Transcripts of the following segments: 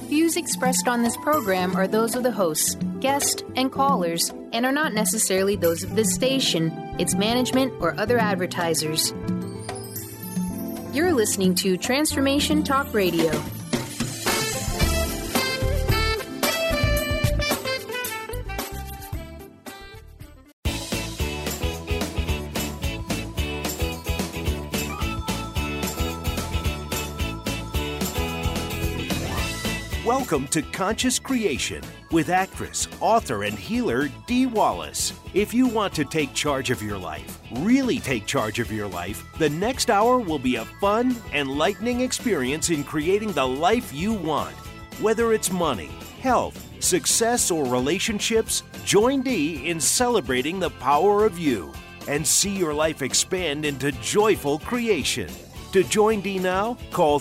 Views expressed on this program are those of the hosts, guests, and callers, and are not necessarily those of this station, its management, or other advertisers. You're listening to Transformation Talk Radio. Welcome to Conscious Creation with actress, author, and healer Dee Wallace. If you want to take charge of your life, really take charge of your life, the next hour will be a fun, enlightening experience in creating the life you want. Whether it's money, health, success, or relationships, join Dee in celebrating the power of you and see your life expand into joyful creation. To join Dee now, call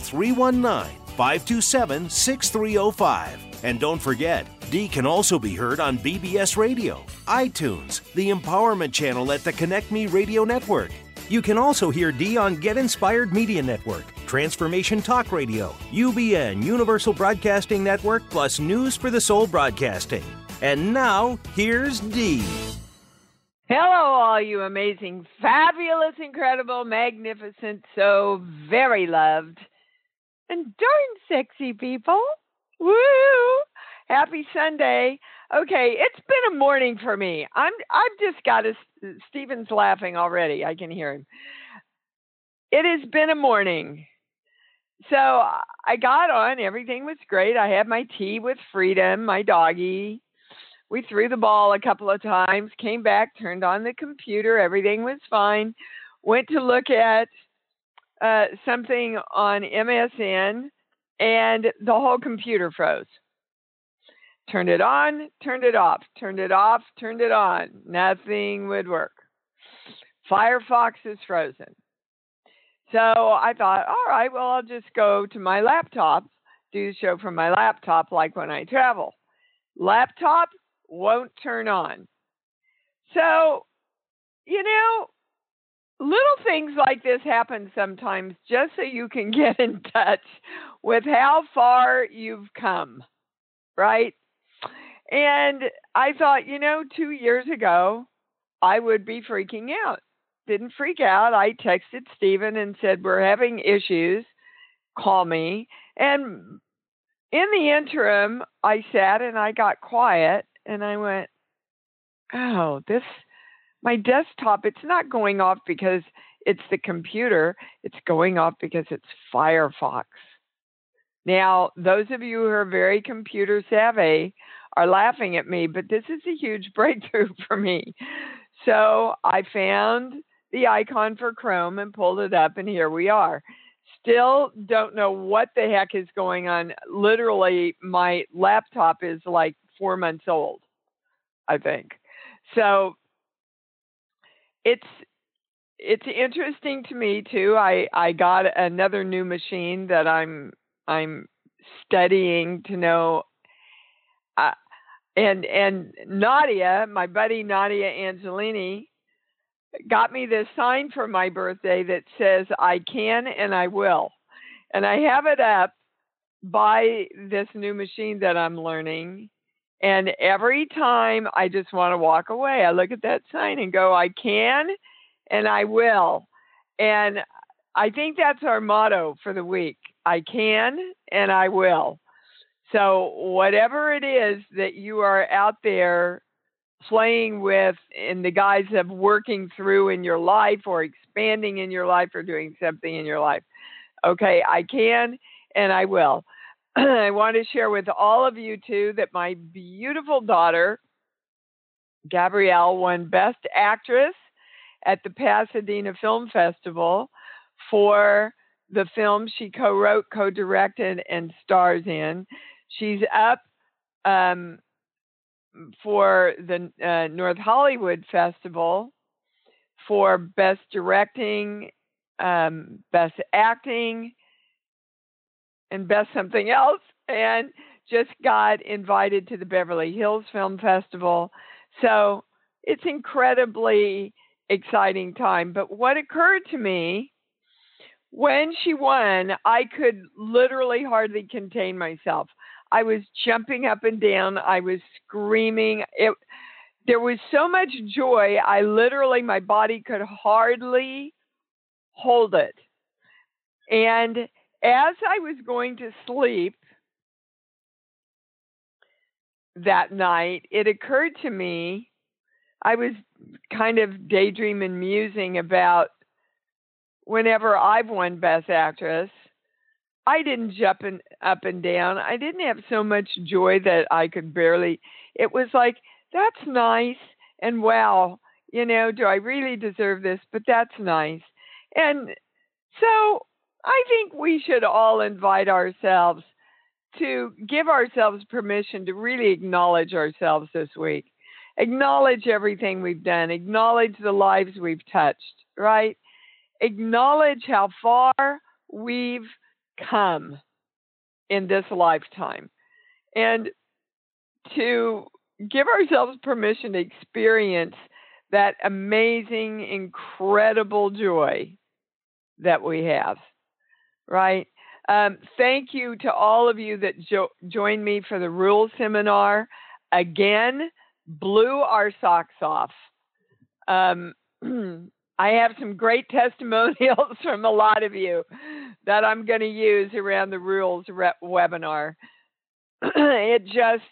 319-527-6305. And don't forget, Dee can also be heard on BBS Radio, iTunes, the Empowerment Channel at the Connect Me Radio Network. You can also hear Dee on Get Inspired Media Network, Transformation Talk Radio, UBN, Universal Broadcasting Network, plus News for the Soul Broadcasting. And now, here's Dee. Hello, all you amazing, fabulous, incredible, magnificent, so very loved, and darn sexy people. Woo! Happy Sunday. Okay, it's been a morning for me. I've just got Stephen's laughing already. I can hear him. It has been a morning. So I got on. Everything was great. I had my tea with Freedom, my doggie. We threw the ball a couple of times, came back, turned on the computer. Everything was fine. Went to look at something on MSN, and the whole computer froze. Turned it on, turned it off, turned it off, turned it on. Nothing would work. Firefox is frozen. So I thought, all right, well, I'll just go to my laptop, do the show from my laptop like when I travel. Laptop won't turn on. So, little things like this happen sometimes just so you can get in touch with how far you've come, right? And I thought, 2 years ago, I would be freaking out. Didn't freak out. I texted Stephen and said, we're having issues. Call me. And in the interim, I sat and I got quiet and I went, my desktop, it's not going off because it's the computer. It's going off because it's Firefox. Now, those of you who are very computer savvy are laughing at me, but this is a huge breakthrough for me. So I found the icon for Chrome and pulled it up, and here we are. Still don't know what the heck is going on. Literally, my laptop is like 4 months old, I think. So it's interesting to me too. I got another new machine that I'm studying to know. And Nadia, my buddy Nadia Angelini, got me this sign for my birthday that says I can and I will. And I have it up by this new machine that I'm learning. And every time I just want to walk away, I look at that sign and go, I can and I will. And I think that's our motto for the week. I can and I will. So whatever it is that you are out there playing with in the guise of working through in your life or expanding in your life or doing something in your life, okay, I can and I will. I want to share with all of you, too, that my beautiful daughter, Gabrielle, won Best Actress at the Pasadena Film Festival for the film she co-wrote, co-directed, and stars in. She's up for the North Hollywood Festival for Best Directing, Best Acting, and Best Something Else, and just got invited to the Beverly Hills Film Festival. So it's incredibly exciting time. But what occurred to me when she won, I could literally hardly contain myself. I was jumping up and down. I was screaming. There was so much joy. My body could hardly hold it. And as I was going to sleep that night, it occurred to me, I was kind of daydreaming, musing about whenever I've won Best Actress, I didn't jump up and down. I didn't have so much joy that I could barely. It was like, that's nice. And wow, do I really deserve this? But that's nice. And so I think we should all invite ourselves to give ourselves permission to really acknowledge ourselves this week. Acknowledge everything we've done. Acknowledge the lives we've touched, right? Acknowledge how far we've come in this lifetime. And to give ourselves permission to experience that amazing, incredible joy that we have, right? Thank you to all of you that joined me for the Rules Seminar. Again, blew our socks off. I have some great testimonials from a lot of you that I'm going to use around the Rules webinar. It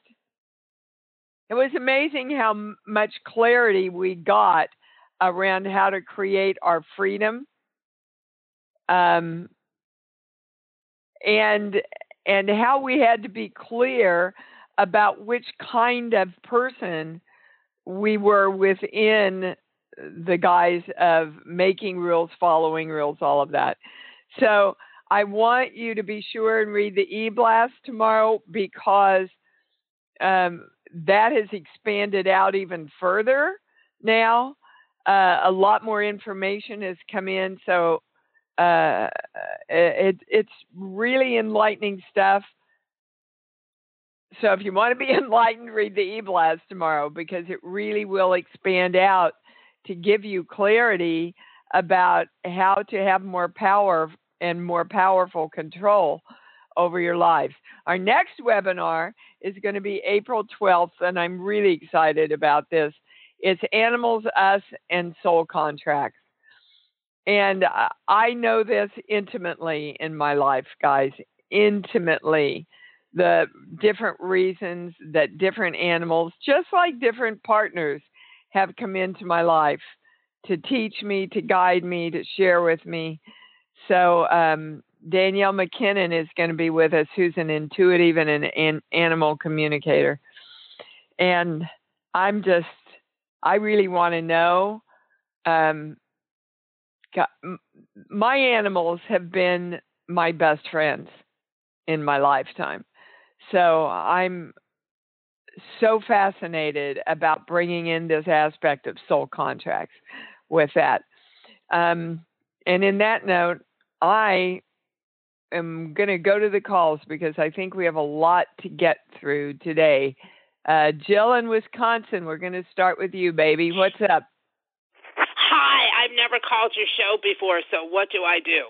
was amazing how much clarity we got around how to create our freedom. And how we had to be clear about which kind of person we were within the guise of making rules, following rules, all of that. So I want you to be sure and read the e-blast tomorrow, because that has expanded out even further now. A lot more information has come in. So it's really enlightening stuff. So if you want to be enlightened, read the e-blast tomorrow, because it really will expand out to give you clarity about how to have more power and more powerful control over your life. Our next webinar is going to be April 12th, and I'm really excited about this. It's Animals, Us, and Soul Contracts. And I know this intimately in my life, guys, intimately. The different reasons that different animals, just like different partners, have come into my life to teach me, to guide me, to share with me. So Danielle McKinnon is going to be with us, who's an intuitive and an animal communicator. And I really want to know. My animals have been my best friends in my lifetime. So I'm so fascinated about bringing in this aspect of soul contracts with that. And in that note, I am going to go to the calls, because I think we have a lot to get through today. Jill in Wisconsin, we're going to start with you, baby. What's up? Hi, I've never called your show before, so what do I do?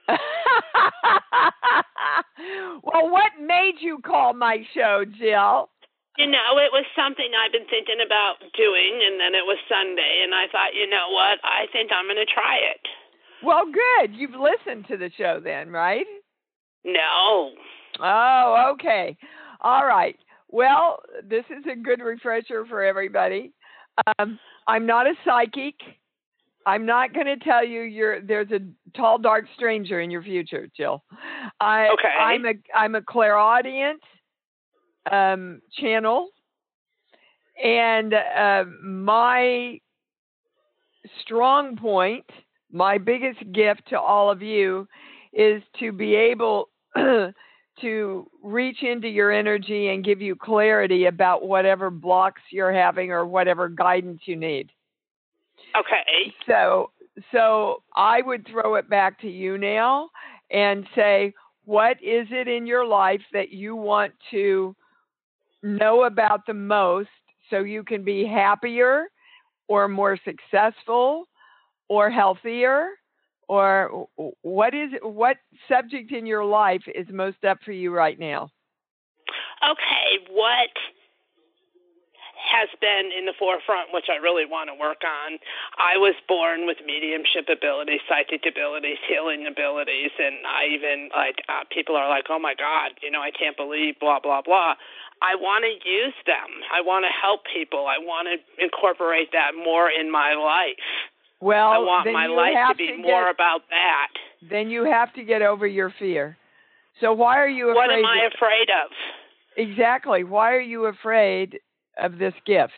Well, what made you call my show, Jill? It was something I've been thinking about doing, and then it was Sunday, and I thought, you know what, I think I'm going to try it. Well, good. You've listened to the show then, right? No. Oh, okay. All right. Well, this is a good refresher for everybody. I'm not a psychic. I'm not going to tell you there's a tall, dark stranger in your future, Jill. Okay. I'm a clairaudient channel, and my strong point, my biggest gift to all of you, is to be able to reach into your energy and give you clarity about whatever blocks you're having or whatever guidance you need. Okay. So I would throw it back to you now and say, what is it in your life that you want to know about the most so you can be happier or more successful or healthier? Or what subject in your life is most up for you right now? Okay, what has been in the forefront, which I really want to work on? I was born with mediumship abilities, psychic abilities, healing abilities, and I even, people are like, oh my God, I can't believe blah, blah, blah. I want to use them. I want to help people. I want to incorporate that more in my life. Well, I want my life to be more about that. Then you have to get over your fear. So why are you afraid? What am I afraid of? Exactly. Why are you afraid of this gift?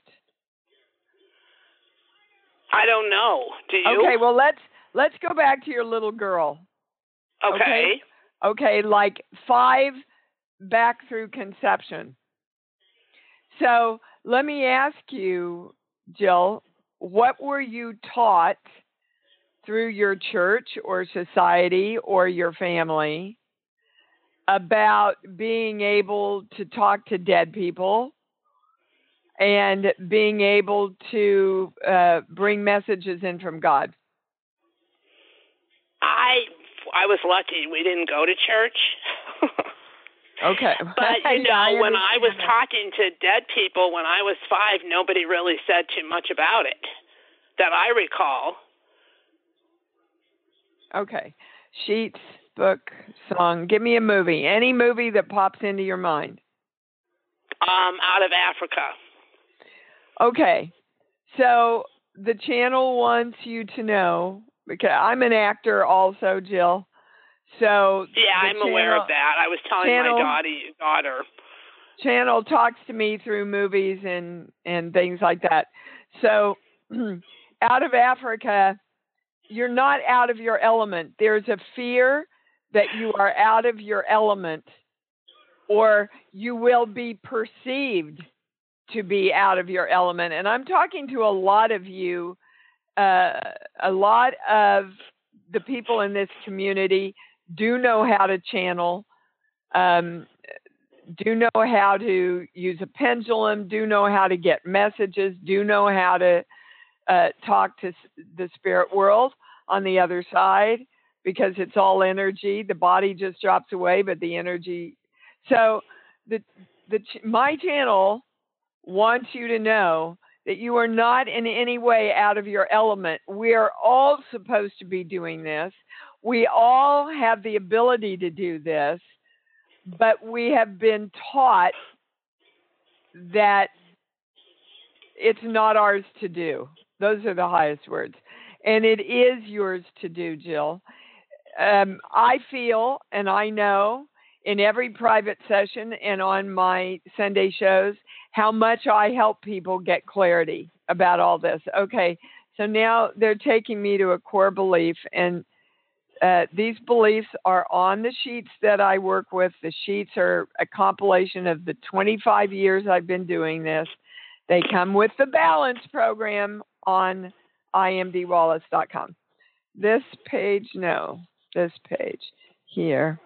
I don't know. Do you? Okay, well let's go back to your little girl. Okay. Okay, like 5 back through conception. So let me ask you, Jill, what were you taught through your church or society or your family about being able to talk to dead people and being able to bring messages in from God? I was lucky. We didn't go to church. Okay. But, when I was talking to dead people when I was 5, nobody really said too much about it that I recall. Okay. Sheets, book, song. Give me a movie. Any movie that pops into your mind. Out of Africa. Okay. So the channel wants you to know, because I'm an actor also, Jill. So yeah, I'm aware of that. I was telling my daughter. Channel talks to me through movies and things like that. So out of Africa, you're not out of your element. There's a fear that you are out of your element, or you will be perceived to be out of your element. And I'm talking to a lot of you, a lot of the people in this community do know how to channel, do know how to use a pendulum, do know how to get messages, do know how to talk to the spirit world on the other side, because it's all energy. The body just drops away, but the energy. So my channel wants you to know that you are not in any way out of your element. We are all supposed to be doing this. We all have the ability to do this, but we have been taught that it's not ours to do. Those are the highest words. And it is yours to do, Jill. I feel, and I know in every private session and on my Sunday shows, how much I help people get clarity about all this. Okay, so now they're taking me to a core belief, and these beliefs are on the sheets that I work with. The sheets are a compilation of the 25 years I've been doing this. They come with the balance program on imdwallace.com. This page here.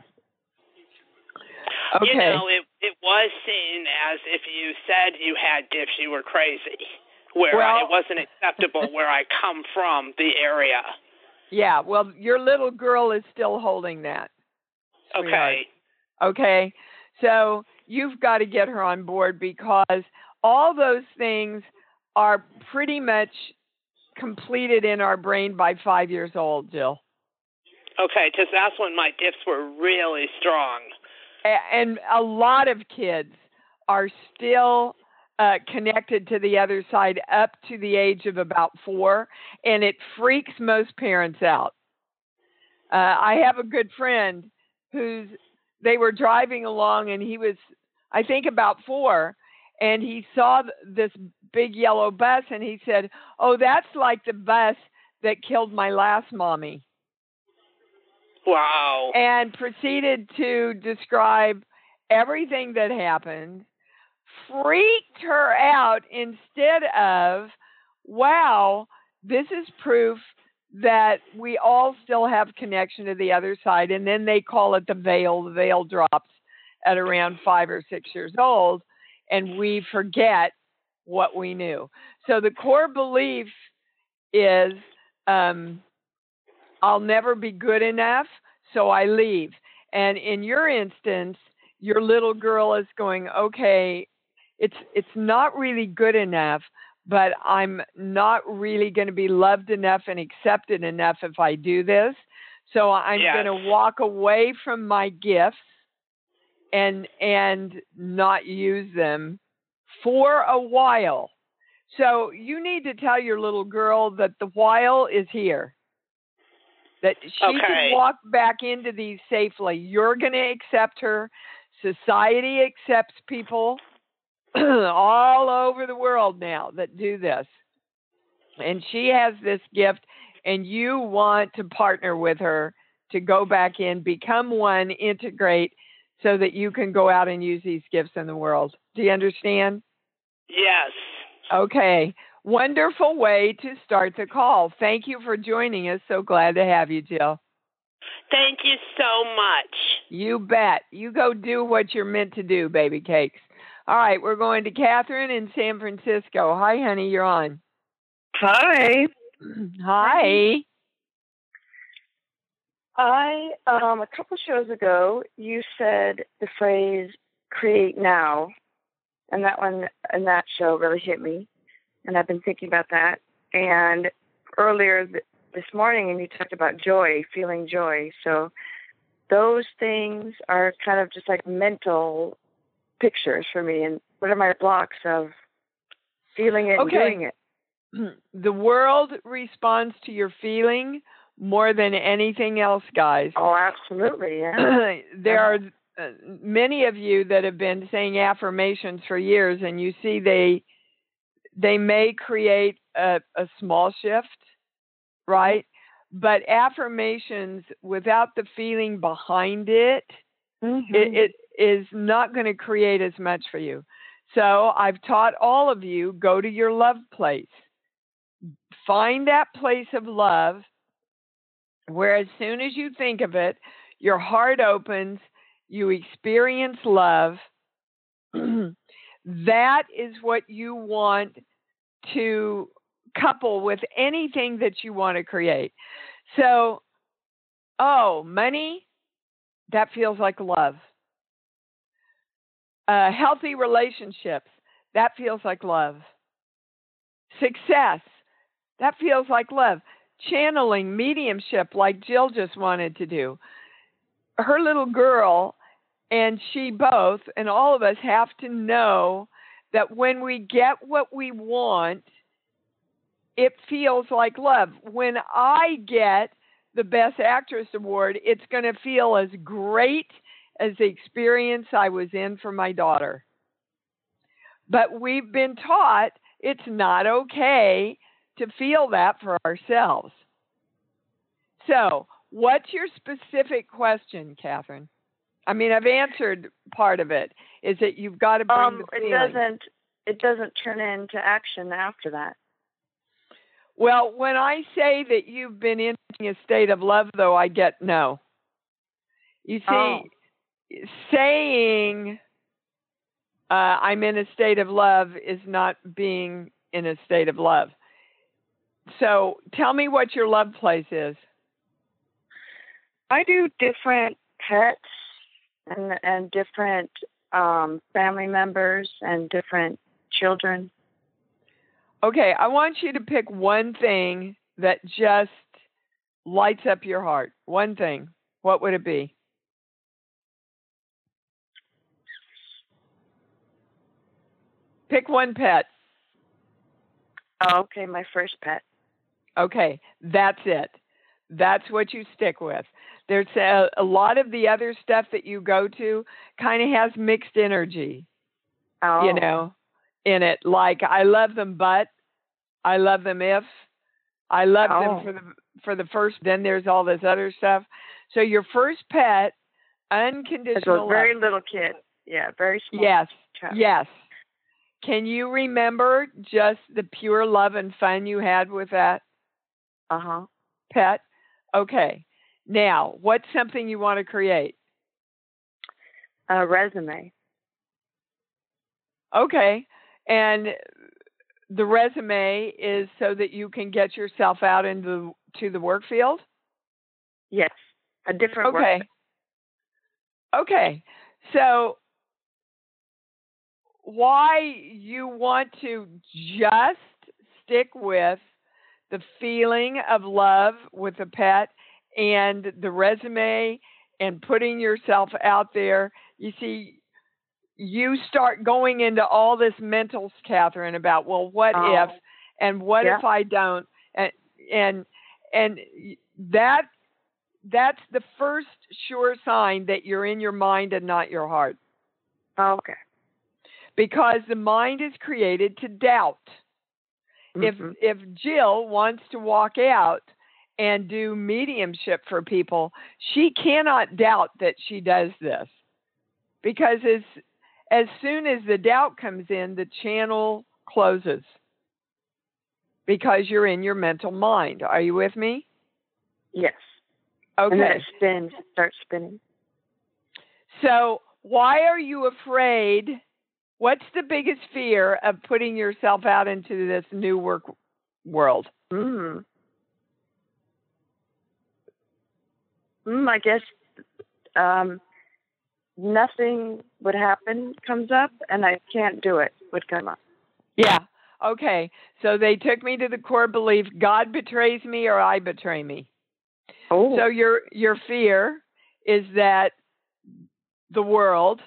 Okay. It was seen as if you said you had gifts, you were crazy. It wasn't acceptable where I come from, the area. Yeah, well, your little girl is still holding that. Okay. Okay, so you've got to get her on board, because all those things are pretty much completed in our brain by 5 years old, Jill. Okay, because that's when my gifts were really strong. And a lot of kids are still connected to the other side up to the age of about 4, and it freaks most parents out. I have a good friend they were driving along, and he was, I think, about 4, and he saw this big yellow bus, and he said, "Oh, that's like the bus that killed my last mommy." Wow. And proceeded to describe everything that happened, freaked her out instead of, wow, this is proof that we all still have connection to the other side. And then they call it the veil. The veil drops at around 5 or 6 years old, and we forget what we knew. So the core belief is, I'll never be good enough, so I leave. And in your instance, your little girl is going, okay, it's not really good enough, but I'm not really going to be loved enough and accepted enough if I do this. So I'm going to walk away from my gifts and not use them for a while. So you need to tell your little girl that the while is here, that she can walk back into these safely. You're going to accept her. Society accepts people all over the world now that do this. And she has this gift, and you want to partner with her to go back in, become one, integrate, so that you can go out and use these gifts in the world. Do you understand? Yes. Okay. Wonderful way to start the call. Thank you for joining us. So glad to have you, Jill. Thank you so much. You bet. You go do what you're meant to do, baby cakes. All right, we're going to Catherine in San Francisco. Hi, honey, you're on. Hi. Hi. A couple shows ago, you said the phrase "create now," and that one in that show really hit me, and I've been thinking about that. And earlier this morning, and you talked about joy, feeling joy. So those things are kind of just like mental pictures for me. And what are my blocks of feeling it and doing it? The world responds to your feeling more than anything else, guys. Oh, absolutely, yeah. There are many of you that have been saying affirmations for years, and you see they may create a small shift, right? But affirmations without the feeling behind it, it is not going to create as much for you. So I've taught all of you, go to your love place. Find that place of love where as soon as you think of it, your heart opens, you experience love. That is what you want to couple with anything that you want to create. So, money, that feels like love. Healthy relationships, that feels like love. Success, that feels like love. Channeling, mediumship, like Jill just wanted to do. Her little girl and she both, and all of us have to know that when we get what we want, it feels like love. When I get the Best Actress Award, it's going to feel as great as the experience I was in for my daughter. But we've been taught it's not okay to feel that for ourselves. So, what's your specific question, Catherine? I mean, I've answered part of it. Is that you've got to bring the feeling. It doesn't turn into action after that. Well, when I say that you've been in a state of love, though, I get no. You see, saying I'm in a state of love is not being in a state of love. So tell me what your love place is. I do different pets and different family members and different children. Okay, I want you to pick one thing that just lights up your heart. One thing. What would it be? Pick one pet. Oh, okay, my first pet. Okay, that's it. That's what you stick with. There's a lot of the other stuff that you go to kind of has mixed energy, you know, in it. Like, I love them, but I love them if I love them for the first. Then there's all this other stuff. So your first pet, unconditional love. Very little kid. Yeah, very small. Yes, child. yes. Can you remember just the pure love and fun you had with that pet? Okay. Now, what's something you want to create? A resume. Okay. And the resume is so that you can get yourself out into the work field? Yes. A different work. Okay. So why you want to just stick with the feeling of love with a pet and the resume and putting yourself out there. You see, you start going into all this mental, Catherine, about, well, what if, and what if I don't, and that's the first sure sign that you're in your mind and not your heart. Okay. Because the mind is created to doubt. Mm-hmm. If Jill wants to walk out and do mediumship for people, she cannot doubt that she does this. Because as soon as the doubt comes in, the channel closes. Because you're in your mental mind. Are you with me? Yes. Okay. And then it spins, it starts spinning. So why are you afraid? What's the biggest fear of putting yourself out into this new work world? I guess nothing would happen, comes up, and I can't do it, would come up. Yeah. Okay. So they took me to the core belief, God betrays me or I betray me. Oh. So your fear is that the world,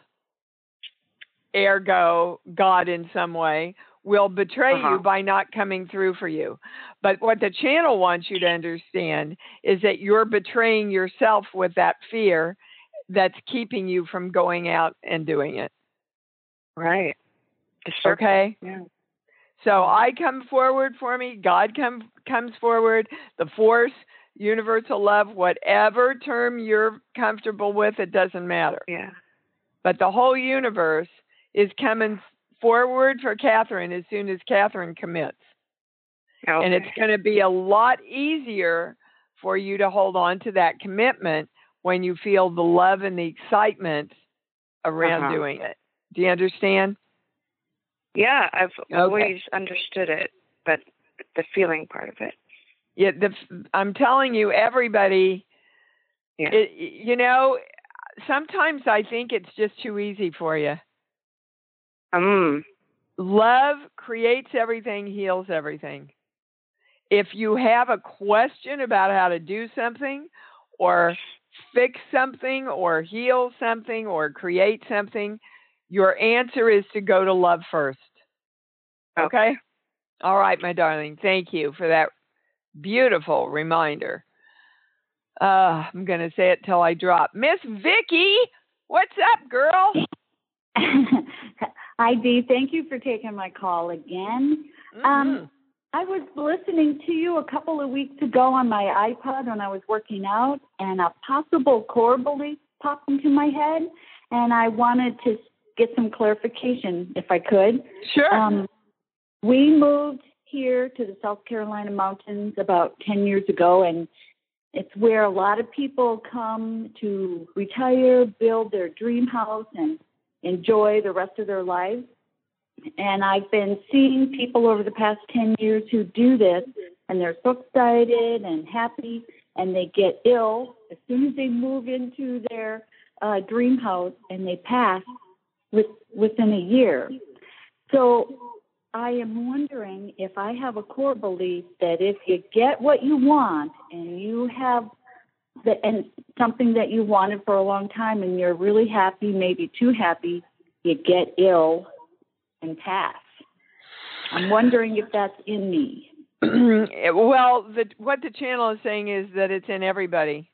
ergo God in some way, will betray you by not coming through for you. But what the channel wants you to understand is that you're betraying yourself with that fear that's keeping you from going out and doing it. Right. Okay? Yeah. So I come forward for me, God comes forward, the force, universal love, whatever term you're comfortable with, it doesn't matter. Yeah. But the whole universe is coming forward for Catherine as soon as Catherine commits. Okay. And it's going to be a lot easier for you to hold on to that commitment when you feel the love and the excitement around doing it. Do you understand? Yeah, I've always understood it, but the feeling part of it. Yeah, I'm telling you, everybody, sometimes I think it's just too easy for you. Love creates everything, heals everything. If you have a question about how to do something or fix something or heal something or create something, your answer is to go to love first. Okay? All right, my darling. Thank you for that beautiful reminder. I'm going to say it till I drop. Miss Vicky, what's up, girl? Hi, Dee. Thank you for taking my call again. I was listening to you a couple of weeks ago on my iPod when I was working out, and a possible core belief popped into my head, and I wanted to get some clarification, if I could. Sure. We moved here to the South Carolina mountains about 10 years ago, and it's where a lot of people come to retire, build their dream house, and enjoy the rest of their lives. And I've been seeing people over the past 10 years who do this, and they're so excited and happy, and they get ill as soon as they move into their dream house, and they pass within a year. So I am wondering if I have a core belief that if you get what you want and you have and something that you wanted for a long time and you're really happy, maybe too happy, you get ill and pass. I'm wondering if that's in me. Well, what the channel is saying is that it's in everybody.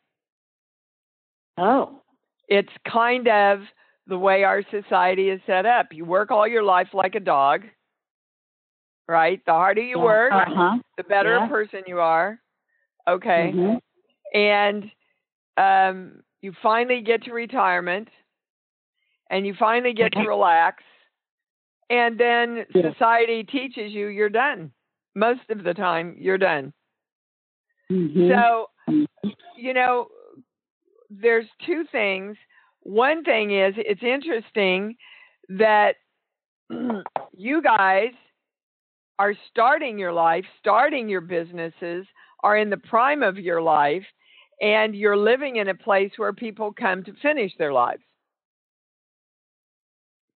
Oh. It's kind of the way our society is set up. You work all your life like a dog, right? The harder you work, the better a person you are. Okay. And you finally get to retirement, and you finally get to relax, and then society teaches you you're done. Most of the time, you're done. So, there's two things. One thing is, it's interesting that you guys are starting your life, starting your businesses, are in the prime of your life, and you're living in a place where people come to finish their lives.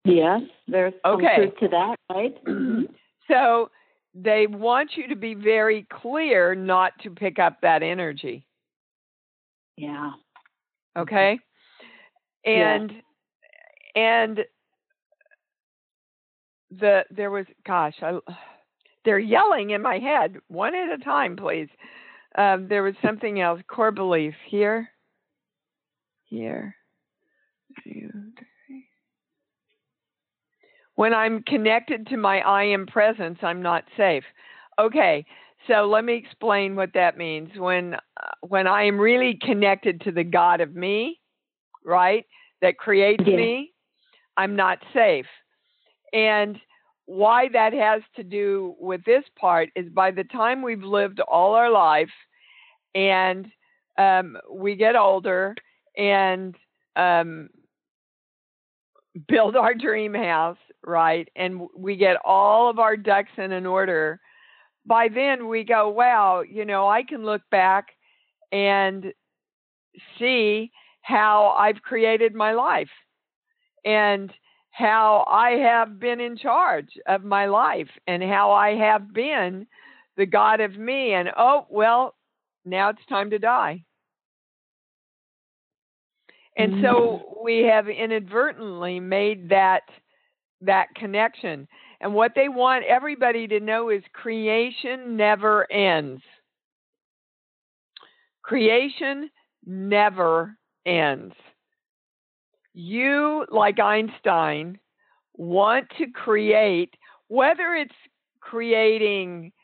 Yes, there's some Okay. truth to that, right? Mm-hmm. So they want you to be very clear not to pick up that energy. Yeah. Okay? And there was, they're yelling in my head, one at a time, please. There was something else, core belief here. When I'm connected to my I am presence, I'm not safe. Okay, so let me explain what that means. When I am really connected to the God of me, right, that creates me, I'm not safe. And why that has to do with this part is by the time we've lived all our life and we get older and build our dream house, right, and we get all of our ducks in an order, by then we go, wow, I can look back and see how I've created my life and how I have been in charge of my life and how I have been the God of me. And, now it's time to die. And so we have inadvertently made that connection. And what they want everybody to know is creation never ends. Creation never ends. You, like Einstein, want to create, whether it's creating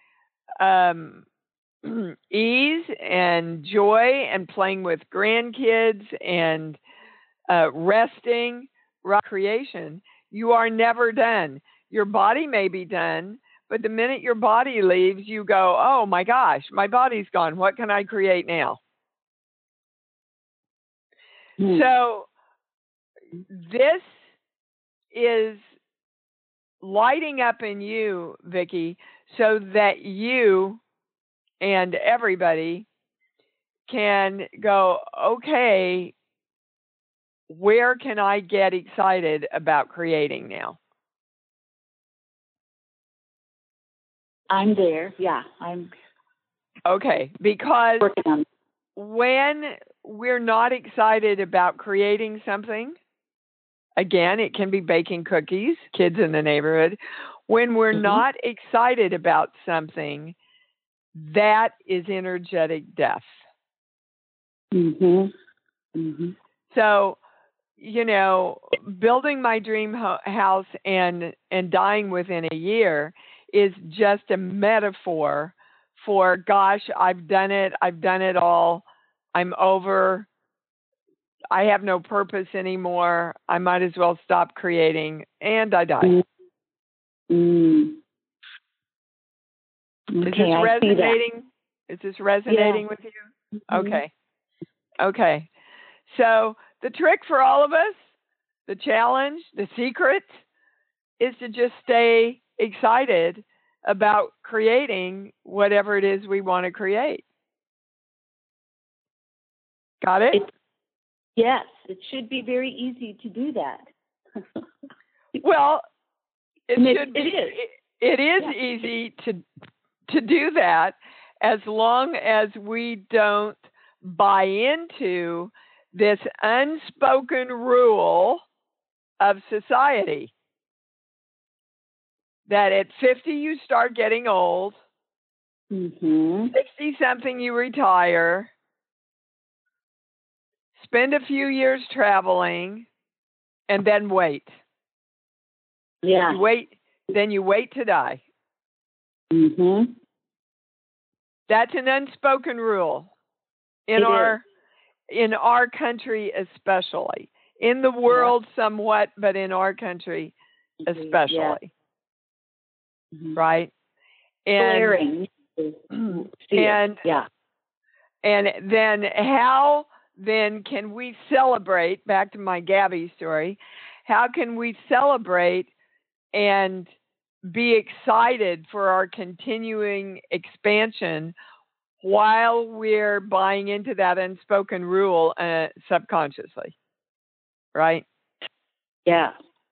ease and joy and playing with grandkids and resting, creation, you are never done. Your body may be done, but the minute your body leaves, you go, oh my gosh, my body's gone. What can I create now? So this is lighting up in you, Vicki, so that you and everybody can go, okay, where can I get excited about creating now? I'm there. Yeah, I'm okay, because working on it. When we're not excited about creating something, again, it can be baking cookies, kids in the neighborhood. When we're not excited about something, that is energetic death. So, building my dream house and dying within a year is just a metaphor for, gosh, I've done it all. I'm over. I have no purpose anymore. I might as well stop creating, and I die. Is this resonating? Is this resonating with you? Okay. So the trick for all of us, the challenge, the secret, is to just stay excited about creating whatever it is we want to create. Got it? Yes, it should be very easy to do that. Well, it is easy to do that as long as we don't buy into this unspoken rule of society that at 50 you start getting old, 60-something you retire, spend a few years traveling, and then wait. Yeah. You wait to die. That's an unspoken rule in our country especially. In the world somewhat, but in our country especially. Right? And then how then can we celebrate, back to my Gabby story, how can we celebrate and be excited for our continuing expansion while we're buying into that unspoken rule subconsciously? Right? Yeah.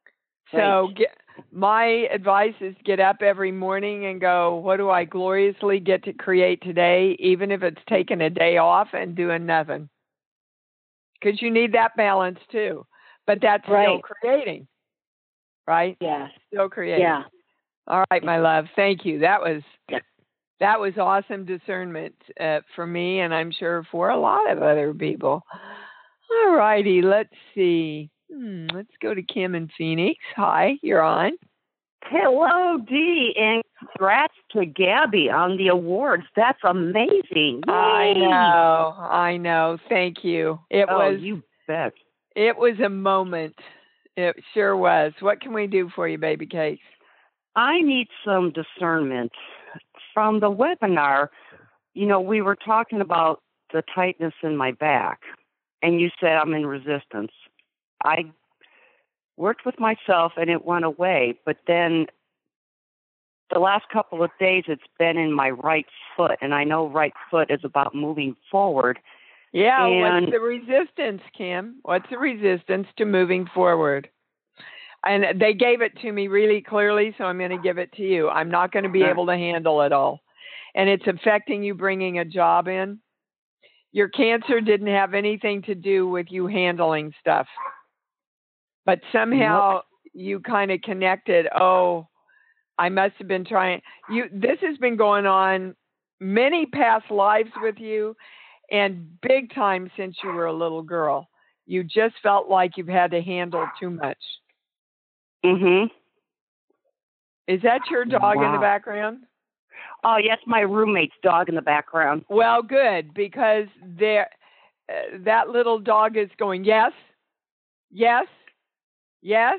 So my advice is get up every morning and go, what do I gloriously get to create today, even if it's taking a day off and doing nothing? Because you need that balance too. But that's still creating, right? Yeah. Still creating. Yeah. All right, my love. Thank you. That was awesome discernment for me, and I'm sure for a lot of other people. All righty. Let's see. Let's go to Kim in Phoenix. Hi, you're on. Hello, Dee, and congrats to Gabby on the awards. That's amazing. Yay. I know. Thank you. You bet. It was a moment. It sure was. What can we do for you, baby cakes? I need some discernment. From the webinar, we were talking about the tightness in my back, and you said I'm in resistance. I worked with myself and it went away, but then the last couple of days it's been in my right foot, and I know right foot is about moving forward. Yeah, what's the resistance, Kim? What's the resistance to moving forward? And they gave it to me really clearly, so I'm going to give it to you. I'm not going to be able to handle it all. And it's affecting you bringing a job in. Your cancer didn't have anything to do with you handling stuff. But somehow you kind of connected, I must have been trying. This has been going on many past lives with you, and big time since you were a little girl. You just felt like you've had to handle too much. Mm-hmm. Is that your dog in the background? Oh, yes, my roommate's dog in the background. Well, good, because that little dog is going, yes, yes, yes.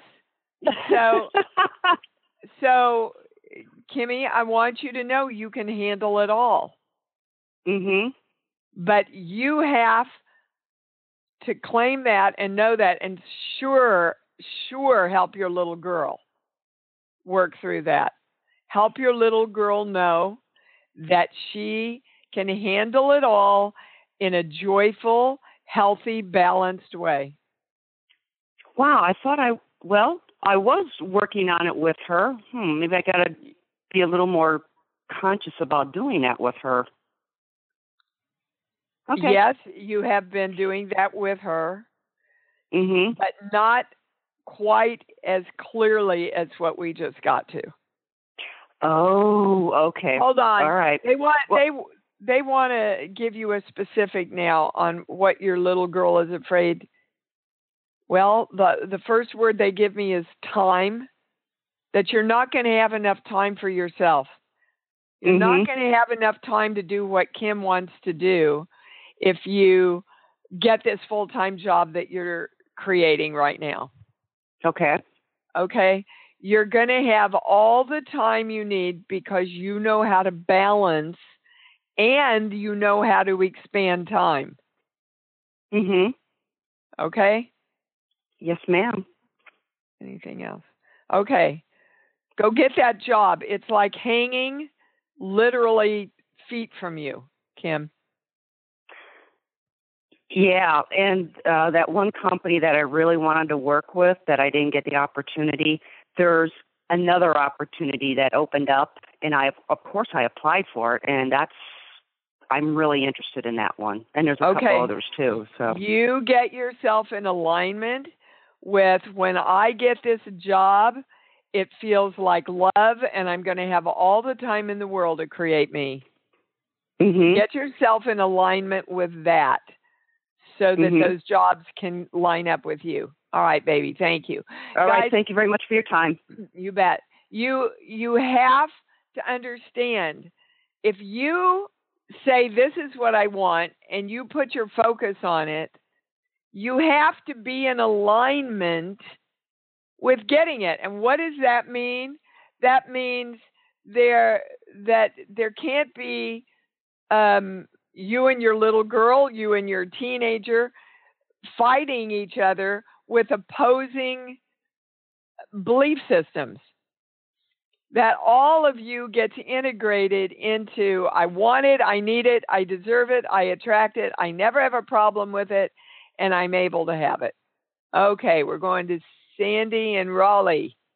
So, Kimmy, I want you to know you can handle it all. Mm-hmm. But you have to claim that and know that, and sure help your little girl work through that. Help your little girl know that she can handle it all in a joyful, healthy, balanced way. Wow, I thought I was working on it with her. Maybe I got to be a little more conscious about doing that with her. Okay. Yes, you have been doing that with her, but not quite as clearly as what we just got to. Oh, okay. Hold on. All right. They want to give you a specific now on what your little girl is afraid. Well, the first word they give me is time, that you're not going to have enough time for yourself. You're not going to have enough time to do what Kim wants to do if you get this full-time job that you're creating right now. Okay. You're going to have all the time you need because you know how to balance and you know how to expand time. Okay? Yes, ma'am. Anything else? Okay. Go get that job. It's like hanging literally feet from you, Kim. Yeah, and that one company that I really wanted to work with that I didn't get the opportunity, there's another opportunity that opened up, and of course I applied for it, and I'm really interested in that one. And there's a couple others too. So you get yourself in alignment with, when I get this job, it feels like love, and I'm going to have all the time in the world to create me. Get yourself in alignment with that, so that those jobs can line up with you. All right, baby. Thank you. All right. Thank you very much for your time. You bet. You have to understand, if you say this is what I want and you put your focus on it, you have to be in alignment with getting it. And what does that mean? That means there can't be you and your little girl, you and your teenager fighting each other with opposing belief systems. That all of you gets integrated into, I want it, I need it, I deserve it, I attract it, I never have a problem with it, and I'm able to have it. Okay, we're going to Sandy and Raleigh.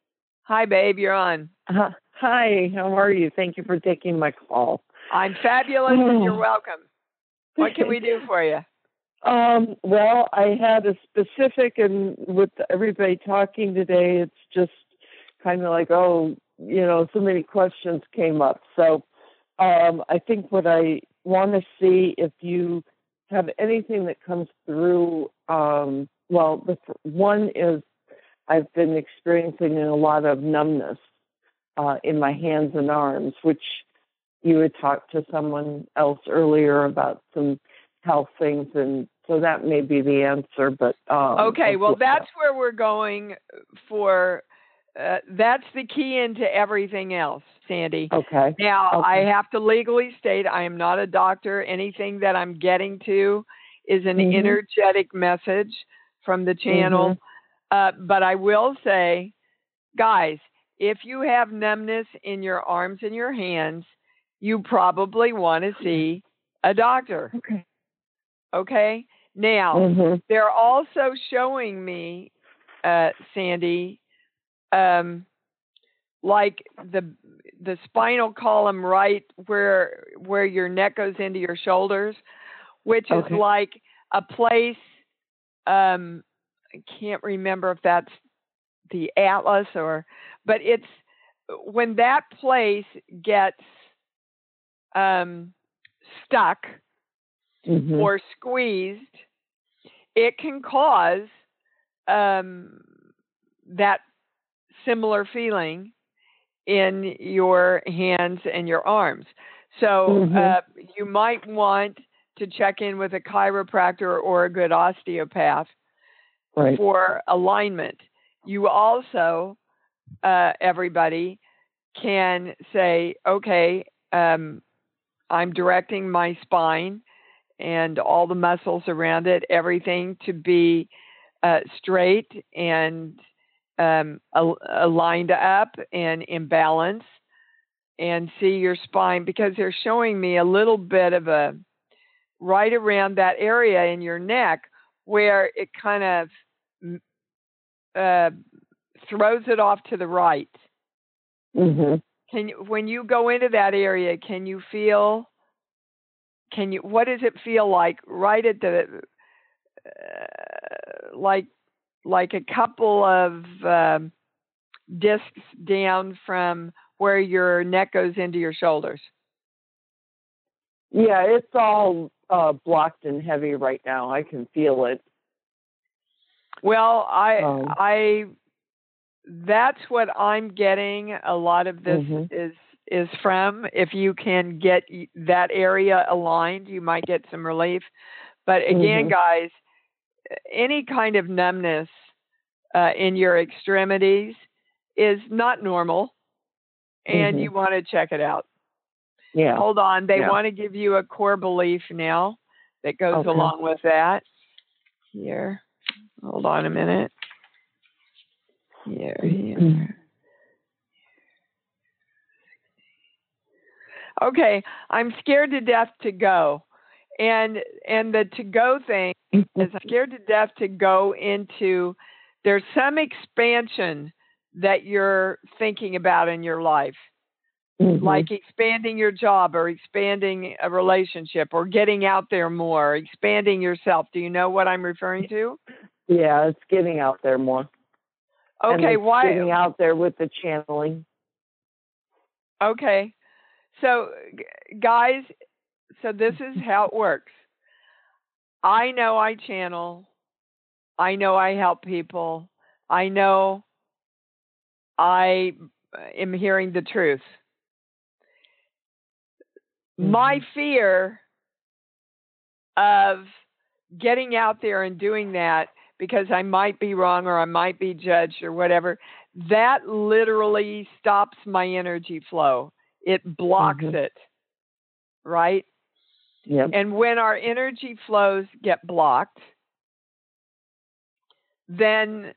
Hi, babe. You're on. Hi, how are you? Thank you for taking my call. I'm fabulous, and you're welcome. What can we do for you? Well, I had a specific, and with everybody talking today, it's just kind of like, so many questions came up. So I think what I want to see if you have anything that comes through. The one is I've been experiencing a lot of numbness in my hands and arms, which you had talked to someone else earlier about some health things, and so that may be the answer. But okay, well, that's where we're going for. That's the key into everything else, Sandy. Okay. Now, I have to legally state I am not a doctor. Anything that I'm getting to is an energetic message from the channel. But I will say, guys, if you have numbness in your arms and your hands, you probably want to see a doctor. Okay? Now, they're also showing me, Sandy, like the spinal column right where your neck goes into your shoulders, which is like a place, I can't remember if that's the atlas but it's when that place gets stuck or squeezed, it can cause that similar feeling in your hands and your arms. So you might want to check in with a chiropractor or a good osteopath for alignment. You also, everybody, can say, okay, I'm directing my spine and all the muscles around it, everything to be straight and aligned up and in balance, and see your spine, because they're showing me a little bit of a right around that area in your neck where it kind of throws it off to the right. When you go into that area, can you feel? What does it feel like right at the like a couple of discs down from where your neck goes into your shoulders? Yeah, it's all blocked and heavy right now. I can feel it. Well, that's what I'm getting. A lot of this is from. If you can get that area aligned, you might get some relief. But again, guys, any kind of numbness in your extremities is not normal, and you want to check it out. Yeah. Hold on. They want to give you a core belief now that goes along with that. Here. Hold on a minute. Here. Okay. I'm scared to death to go. And the to go thing is I'm scared to death to go into, there's some expansion that you're thinking about in your life. Like expanding your job or expanding a relationship or getting out there more, expanding yourself. Do you know what I'm referring to? Yeah, it's getting out there more. Okay, why? Getting out there with the channeling. Okay. So, guys, this is how it works. I know I channel. I know I help people. I know I am hearing the truth. My fear of getting out there and doing that, because I might be wrong or I might be judged or whatever, that literally stops my energy flow. It blocks it, right? Yep. And when our energy flows get blocked, then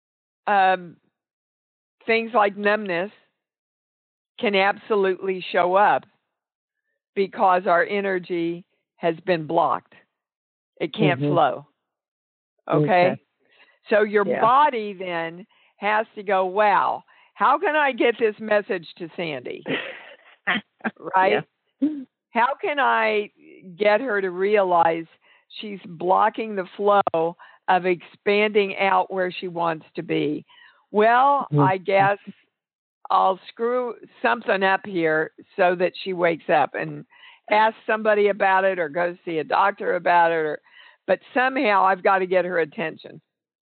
things like numbness can absolutely show up because our energy has been blocked. It can't flow. Okay? So your body then has to go, wow, how can I get this message to Sandy? Right? Yeah. How can I get her to realize she's blocking the flow of expanding out where she wants to be? Well, I guess I'll screw something up here so that she wakes up and ask somebody about it or go see a doctor about it. But somehow I've got to get her attention.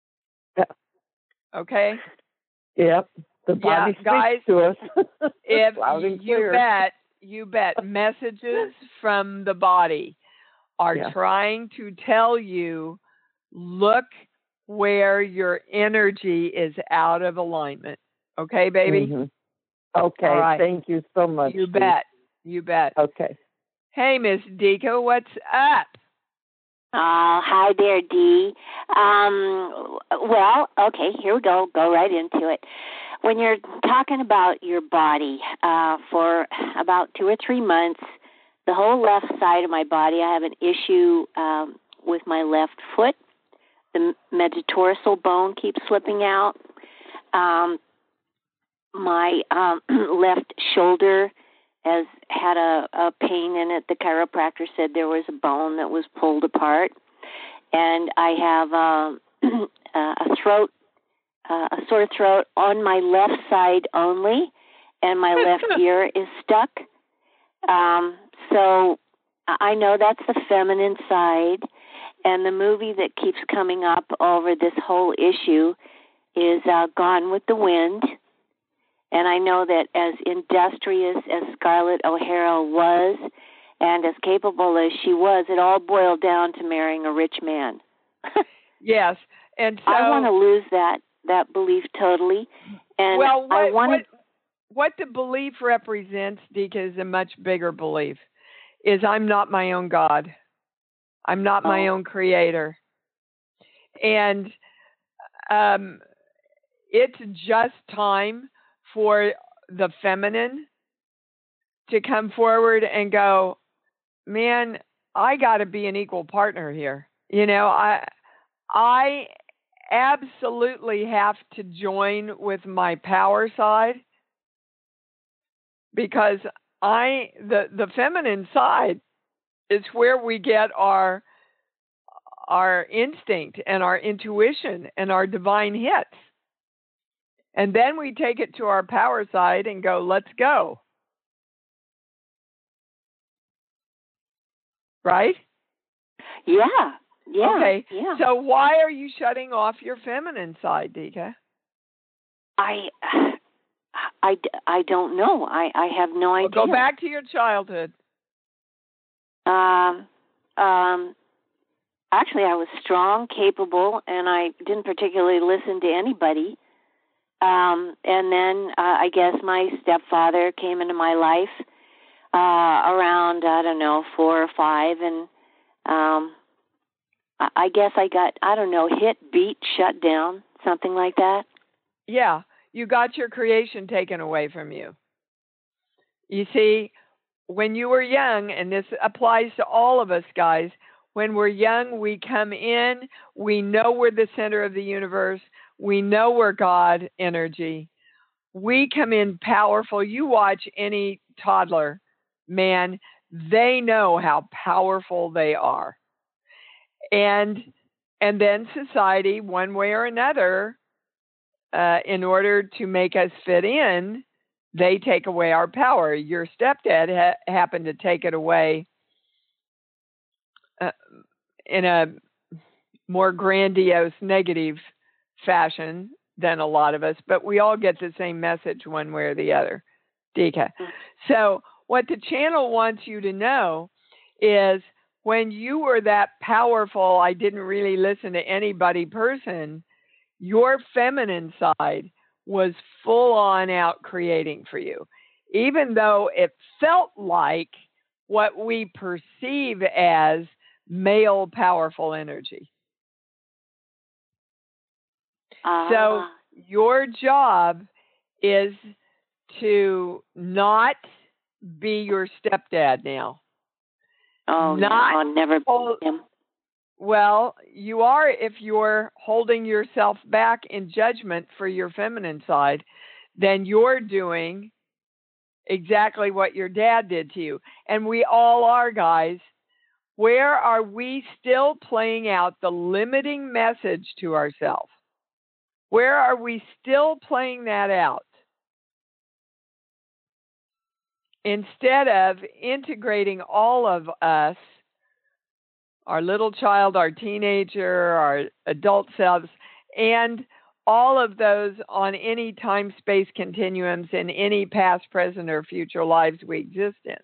Okay? Yep. The body speaks guys, to us. If Loud and you clear. bet, messages from the body are trying to tell you, look where your energy is out of alignment. Okay, baby? Mm-hmm. Okay, right. Thank you so much. You bet. Okay. Hey, Miss Deco, what's up? Hi there, Dee. Well, okay, here we go. Go right into it. When you're talking about your body, for about 2 or 3 months, the whole left side of my body, I have an issue with my left foot. The metatarsal bone keeps slipping out. My left shoulder has had a pain in it. The chiropractor said there was a bone that was pulled apart. And I have a sore throat on my left side only, and my left ear is stuck. So I know that's the feminine side. And the movie that keeps coming up over this whole issue is Gone with the Wind. And I know that as industrious as Scarlett O'Hara was and as capable as she was, it all boiled down to marrying a rich man. Yes. And so I want to lose that belief totally. And well, what the belief represents, Dika, is a much bigger belief, is I'm not my own God. I'm not my own creator. And it's just time for the feminine to come forward and go, man, I got to be an equal partner here. You know, I absolutely have to join with my power side, because the feminine side is where we get our instinct and our intuition and our divine hits. And then we take it to our power side and go, let's go. Right? Yeah. Okay. Yeah. So why are you shutting off your feminine side, Dika? I don't know. I have no idea. Well, go back to your childhood. Actually, I was strong, capable, and I didn't particularly listen to anybody. And then I guess my stepfather came into my life around, 4 or 5, and I guess I got, hit, beat, shut down, something like that. Yeah, you got your creation taken away from you. You see, when you were young, and this applies to all of us guys, when we're young, we come in, we know we're the center of the universe, we know we're God energy. We come in powerful. You watch any toddler, man, they know how powerful they are. And then society, one way or another, in order to make us fit in, they take away our power. Your stepdad happened to take it away in a more grandiose, negative fashion than a lot of us, but we all get the same message one way or the other, Dika. So what the channel wants you to know is when you were that powerful, I didn't really listen to anybody person, your feminine side was full on out creating for you, even though it felt like what we perceive as male powerful energy. So your job is to not be your stepdad now. Oh, no, I'll never be him. Well, you are if you're holding yourself back in judgment for your feminine side. then you're doing exactly what your dad did to you. And we all are, guys. Where are we still playing out the limiting message to ourselves? Where are we still playing that out? Instead of integrating all of us, our little child, our teenager, our adult selves, and all of those on any time-space continuums in any past, present, or future lives we exist in.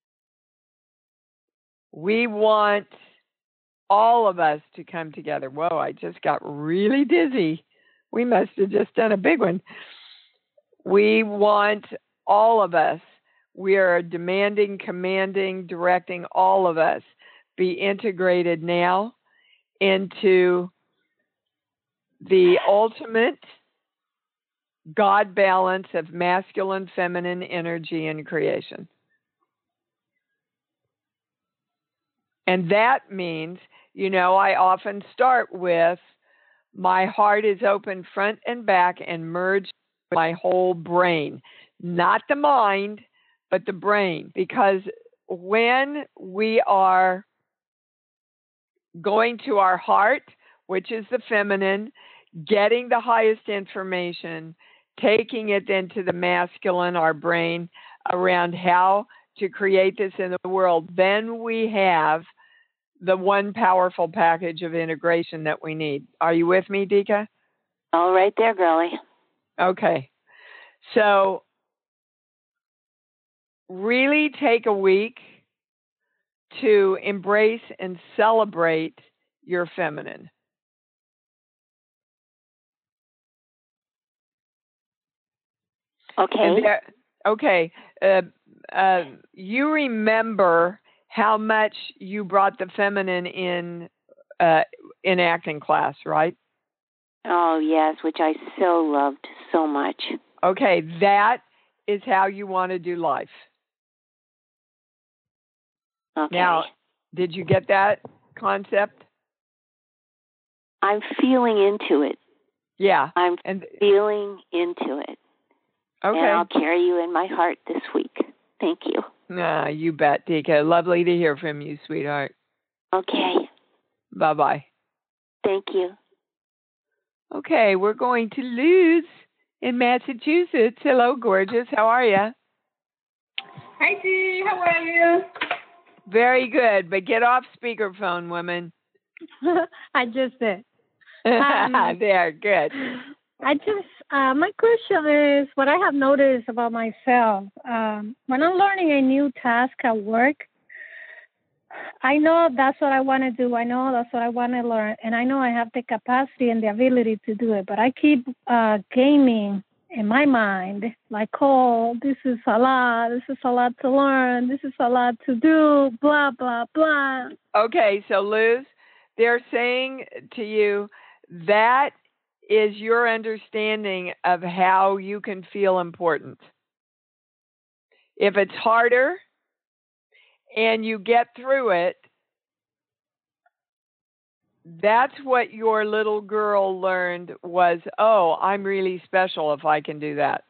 We want all of us to come together. Whoa, I just got really dizzy. We must have just done a big one. We want all of us. We are demanding, commanding, directing all of us be integrated now into the ultimate God balance of masculine, feminine energy in creation. And that means, I often start with my heart is open front and back and merge my whole brain, not the mind, but the brain. Because when we are going to our heart, which is the feminine, getting the highest information, taking it into the masculine, our brain, around how to create this in the world, then we have the one powerful package of integration that we need. Are you with me, Dika? All right there, girlie. Okay. So really take a week to embrace and celebrate your feminine. Okay. You remember how much you brought the feminine in acting class, right? Oh, yes, which I so loved so much. Okay, that is how you want to do life. Okay. Now, did you get that concept? I'm feeling into it. Yeah. I'm feeling into it. Okay. And I'll carry you in my heart this week. Thank you. You bet, Dika. Lovely to hear from you, sweetheart. Okay. Bye-bye. Thank you. Okay, we're going to Luz in Massachusetts. Hello, gorgeous. How are you? Hi, Dee. How are you? Very good, but get off speakerphone, woman. I just did. There, good. My question is what I have noticed about myself. When I'm learning a new task at work, I know that's what I want to do. I know that's what I want to learn. And I know I have the capacity and the ability to do it. But I keep gaming in my mind, like, oh, this is a lot. This is a lot to learn. This is a lot to do, blah, blah, blah. Okay, so Luz, they're saying to you that is your understanding of how you can feel important. If it's harder and you get through it, that's what your little girl learned was, oh, I'm really special if I can do that.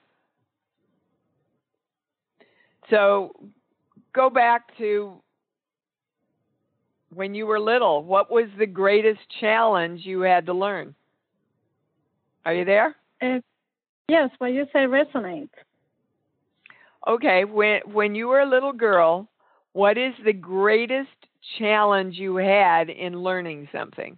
So go back to when you were little. What was the greatest challenge you had to learn? Are you there? Yes, what you say resonates. Okay, when you were a little girl, what is the greatest challenge you had in learning something?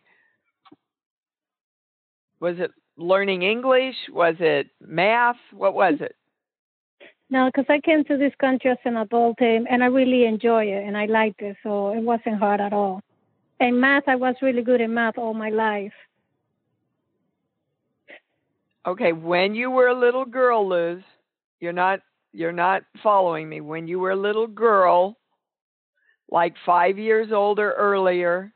Was it learning English? Was it math? What was it? No, because I came to this country as an adult and I really enjoy it and I liked it, so it wasn't hard at all. And math, I was really good in math all my life. Okay, when you were a little girl, Luz, you're not following me. When you were a little girl, like 5 years old or earlier,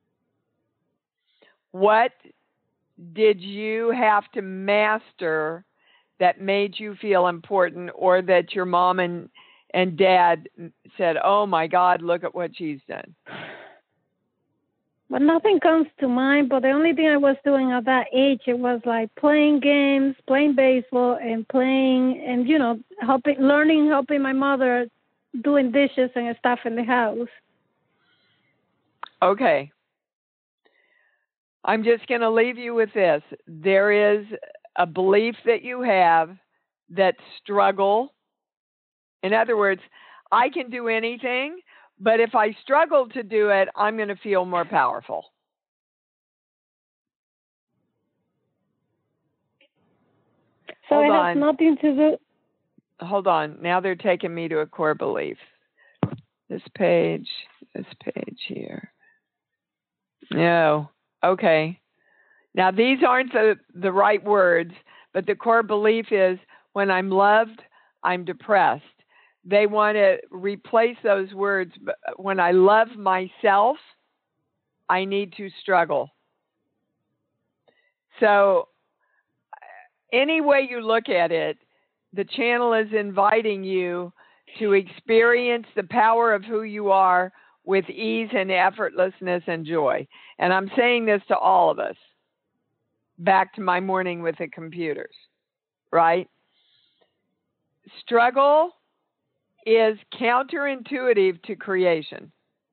what did you have to master that made you feel important, or that your mom and dad said, oh my God, look at what she's done? But nothing comes to mind. But the only thing I was doing at that age, it was like playing games, playing baseball, and helping my mother doing dishes and stuff in the house. Okay. I'm just going to leave you with this. There is a belief that you have that struggle. In other words, I can do anything, but if I struggle to do it, I'm going to feel more powerful. So it has nothing to do. Hold on. Now they're taking me to a core belief. This page here. No. Okay. Now these aren't the right words, but the core belief is when I'm loved, I'm depressed. They want to replace those words. When I love myself, I need to struggle. So any way you look at it, the channel is inviting you to experience the power of who you are with ease and effortlessness and joy. And I'm saying this to all of us. Back to my morning with the computers, right? Struggle is counterintuitive to creation.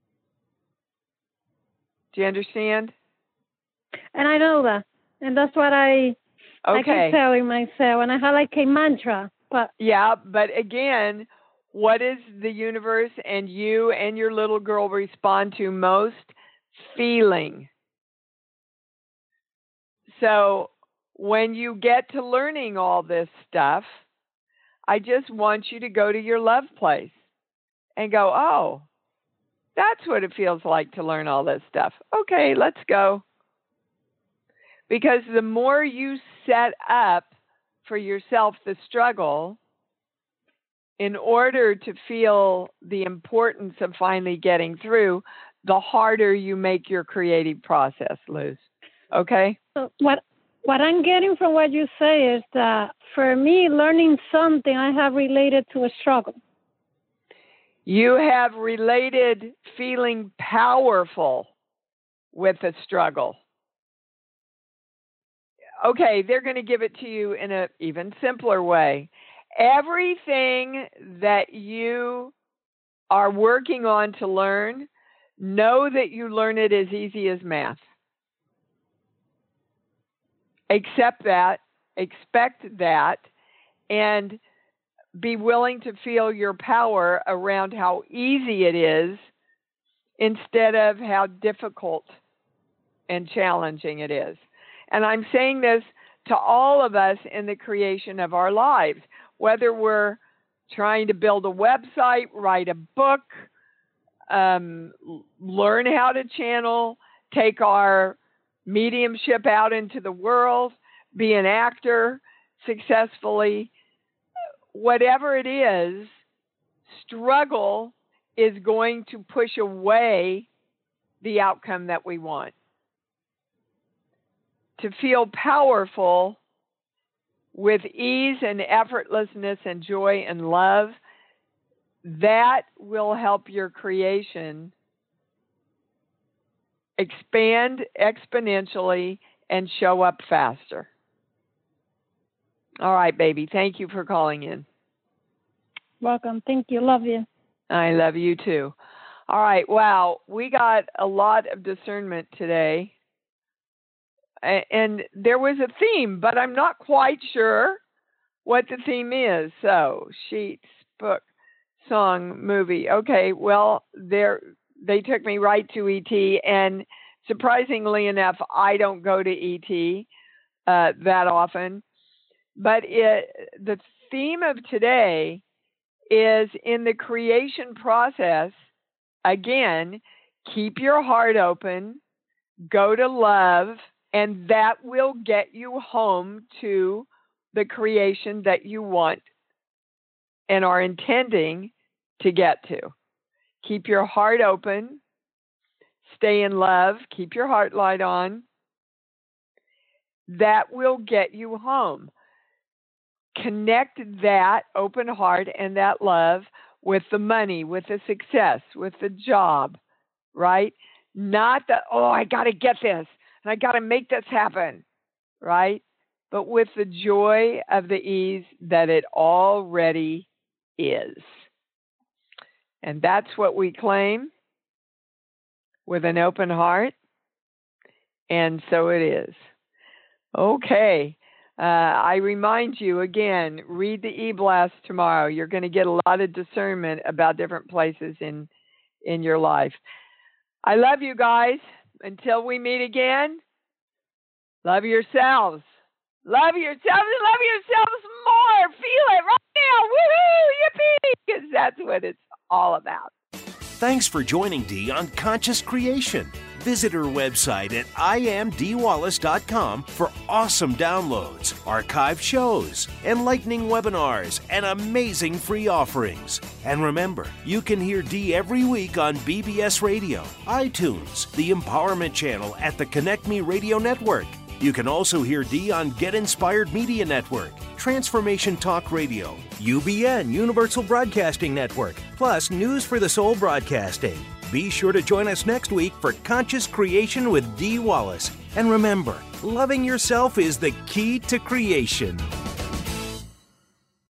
Do you understand? And I know that. And that's what I keep telling myself. And I have like a mantra. But again, what does the universe and you and your little girl respond to most? Feeling. So when you get to learning all this stuff, I just want you to go to your love place and go, oh, that's what it feels like to learn all this stuff. Okay, let's go. Because the more you set up for yourself the struggle in order to feel the importance of finally getting through, the harder you make your creative process, Luz. Okay? So what I'm getting from what you say is that for me, learning something I have related to a struggle. You have related feeling powerful with a struggle. Okay, they're going to give it to you in an even simpler way. Everything that you are working on to learn, know that you learn it as easy as math. Accept that, expect that, and be willing to feel your power around how easy it is instead of how difficult and challenging it is. And I'm saying this to all of us in the creation of our lives, whether we're trying to build a website, write a book, learn how to channel, take our mediumship out into the world, be an actor successfully. Whatever it is, struggle is going to push away the outcome that we want. To feel powerful with ease and effortlessness and joy and love, that will help your creation expand exponentially and show up faster. All right, baby. Thank you for calling in. Welcome. Thank you. Love you. I love you too. All right. Wow. We got a lot of discernment today. And there was a theme, but I'm not quite sure what the theme is. So, sheets, book, song, movie. Okay. Well, they took me right to ET. And surprisingly enough, I don't go to ET that often. But the theme of today is in the creation process, again, keep your heart open, go to love, and that will get you home to the creation that you want and are intending to get to. Keep your heart open, stay in love, keep your heart light on. That will get you home. Connect that open heart and that love with the money, with the success, with the job, right? Not that, oh, I got to get this and I got to make this happen, right? But with the joy of the ease that it already is. And that's what we claim with an open heart. And so it is. Okay. I remind you again, read the e-blast tomorrow. You're going to get a lot of discernment about different places in your life. I love you guys. Until we meet again, love yourselves. Love yourselves and love yourselves more. Feel it right now. Woohoo! Yippee! Because that's what it's all about. Thanks for joining Dee on Conscious Creation. Visit her website at iamdeewallace.com for awesome downloads, archived shows, enlightening webinars, and amazing free offerings. And remember, you can hear Dee every week on BBS Radio, iTunes, the Empowerment Channel at the Connect Me Radio Network. You can also hear Dee on Get Inspired Media Network, Transformation Talk Radio, UBN Universal Broadcasting Network, plus News for the Soul Broadcasting. Be sure to join us next week for Conscious Creation with Dee Wallace. And remember, loving yourself is the key to creation.